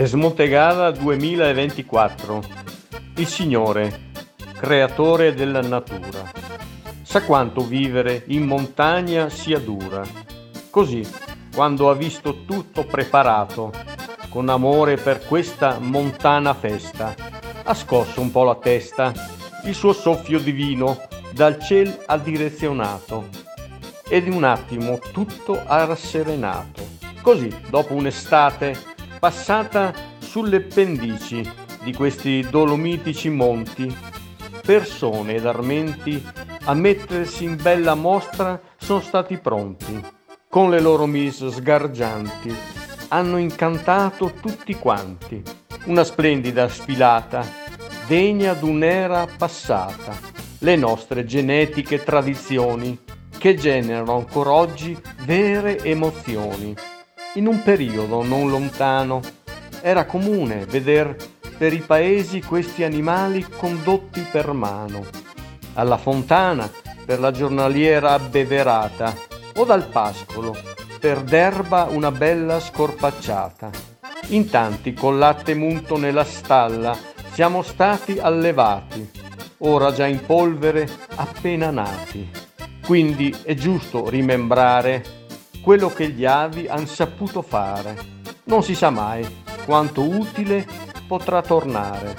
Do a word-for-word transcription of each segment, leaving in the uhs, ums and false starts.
Smontegara duemilaventiquattro. Il Signore, creatore della natura, sa quanto vivere in montagna sia dura. Così, quando ha visto tutto preparato, con amore per questa montana festa, ha scosso un po' la testa, il suo soffio divino dal ciel ha direzionato, ed in un attimo tutto ha rasserenato. Così, dopo un'estate passata sulle pendici di questi dolomitici monti, persone ed armenti a mettersi in bella mostra sono stati pronti. Con le loro mise sgargianti hanno incantato tutti quanti. Una splendida sfilata, degna d'un'era passata. Le nostre genetiche tradizioni che generano ancora oggi vere emozioni. In un periodo non lontano era comune veder per i paesi questi animali condotti per mano, alla fontana per la giornaliera abbeverata o dal pascolo per d'erba una bella scorpacciata. In tanti col latte munto nella stalla siamo stati allevati, ora già in polvere appena nati. Quindi è giusto rimembrare quello che gli avi han saputo fare. Non si sa mai quanto utile potrà tornare.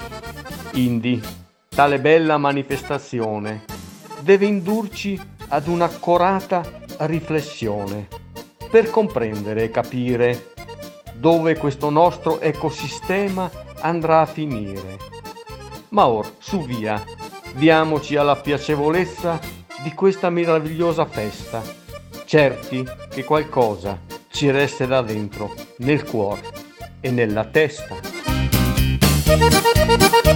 Indi, tale bella manifestazione deve indurci ad un'accorata riflessione per comprendere e capire dove questo nostro ecosistema andrà a finire. Ma or, su via, diamoci alla piacevolezza di questa meravigliosa festa, certi che qualcosa ci resterà dentro, nel cuore e nella testa.